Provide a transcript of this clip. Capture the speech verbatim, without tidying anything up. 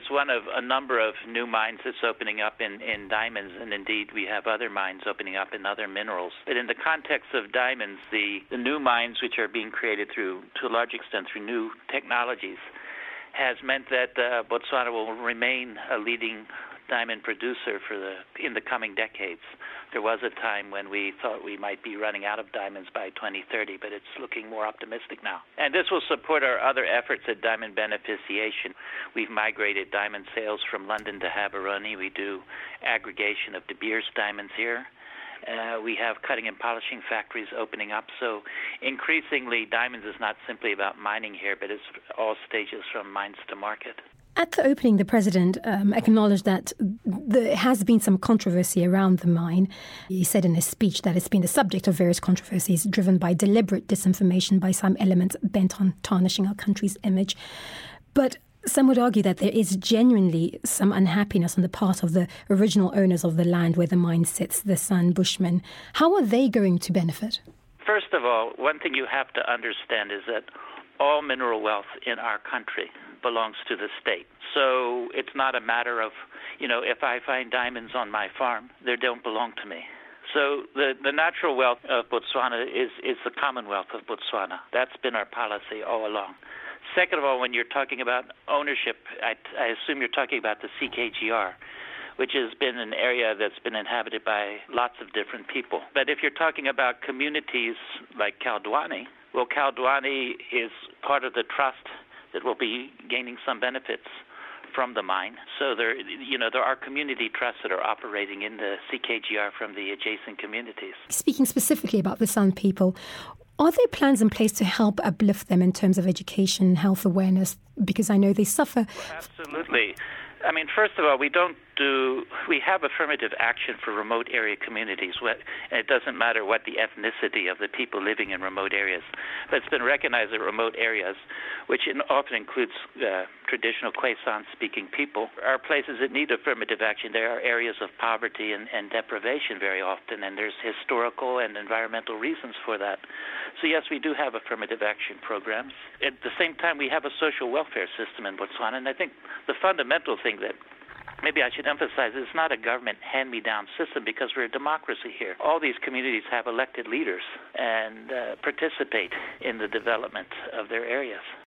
is one of a number of new mines that's opening up in, in diamonds, and indeed we have other mines opening up in other minerals. But in the context of diamonds, the, the new mines which are being created through, to a large extent, through new technologies, has meant that uh, Botswana will remain a leading diamond producer for the in the coming decades. There was a time when we thought we might be running out of diamonds by twenty thirty, but it's looking more optimistic now. And this will support our other efforts at diamond beneficiation. We've migrated diamond sales from London to Gaborone. We do aggregation of De Beers diamonds here. Uh, we have cutting and polishing factories opening up. So increasingly, diamonds is not simply about mining here, but it's all stages from mines to market. At the opening, the president um, acknowledged that there has been some controversy around the mine. He said in his speech that it's been the subject of various controversies driven by deliberate disinformation by some elements bent on tarnishing our country's image. But some would argue that there is genuinely some unhappiness on the part of the original owners of the land where the mine sits, the San Bushmen. How are they going to benefit? First of all, one thing you have to understand is that all mineral wealth in our country belongs to the state. So it's not a matter of, you know, if I find diamonds on my farm, they don't belong to me. So the, the natural wealth of Botswana is, is the Commonwealth of Botswana. That's been our policy all along. Second of all, when you're talking about ownership, I, I assume you're talking about the C K G R, which has been an area that's been inhabited by lots of different people. But if you're talking about communities like Kaldwane, well, Kaldwane is part of the trust that will be gaining some benefits from the mine. So there, you know, there are community trusts that are operating in the C K G R from the adjacent communities. Speaking specifically about the San people, are there plans in place to help uplift them in terms of education, health awareness? Because I know they suffer. Well, absolutely. I mean, first of all, we don't do, we have affirmative action for remote area communities, and it doesn't matter what the ethnicity of the people living in remote areas. But it's been recognized that remote areas, which in, often includes uh, traditional Khoisan-speaking people, are places that need affirmative action. There are areas of poverty and, and deprivation very often, and there's historical and environmental reasons for that. So yes, we do have affirmative action programs. At the same time, we have a social welfare system in Botswana, and I think the fundamental thing that maybe I should emphasize, it's not a government hand-me-down system because we're a democracy here. All these communities have elected leaders and uh, participate in the development of their areas.